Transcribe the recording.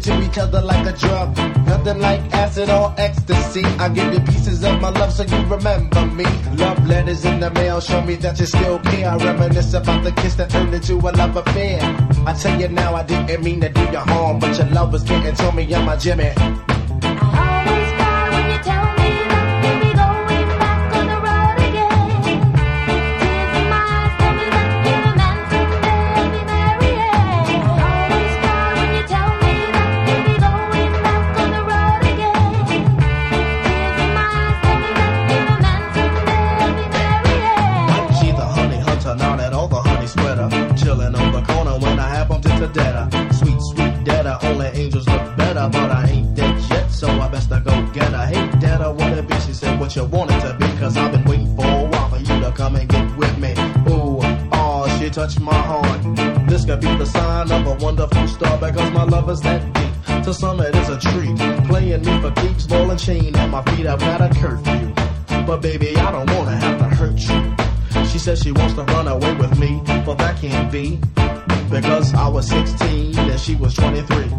addicted to each other like a drug. Nothing like acid or ecstasy. I give you pieces of my love so you remember me. Love letters in the mail show me that you still care. I reminisce about the kiss that turned into a love affair. I tell you now I didn't mean to do you harm, but your love was getting to me, I'm my Jimmy. Sweet, sweet data, only angels look better, but I ain't dead yet, so I best to go get her. Hey data, what it be? She said what you want it to be, cause I've been waiting for a while for you to come and get with me. Ooh, oh, she touched my heart. This could be the sign of a wonderful star, because my love is that deep. To some it is a treat, playing me for keeps, ball and chain at my feet, I've got a curfew. But baby, I don't wanna have to hurt you. She says she wants to run away with me, but that can't be, because I was 16 and she was 23.